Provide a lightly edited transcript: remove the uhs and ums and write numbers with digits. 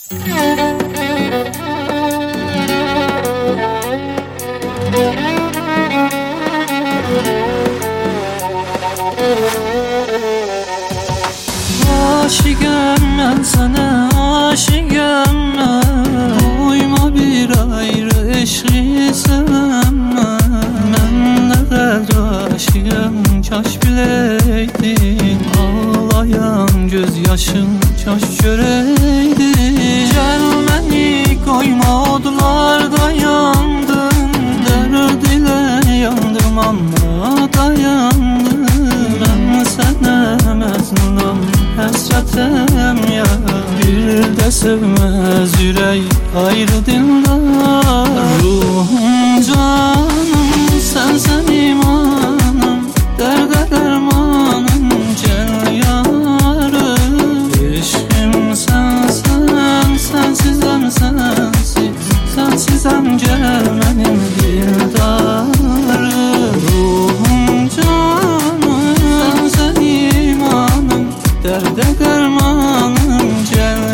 Aşıqəm mən sənə, aşıqəm mən. Uyma bir ayrı eşqi sevməm. Mən nə qədər aşıqəm, kaş biləydin. Ağlayan göz yaşım kaş görəydin. Gəl məni qoyma odlarda yandım. Dərd ilə yandım amma dayandım. Mən sənə məzlunam, həsrətəm ya. Bir də sevməz ürək ayrı dillər. Ruhum canım sənsən imanım, dərdə dərmanım gəl yarım. Eşqim sənsən, sənsizəm sənsiz, sənsizəm gəl mənim dildarım. Ruhum canım sənsən imanım, dərdə dərmanım gəl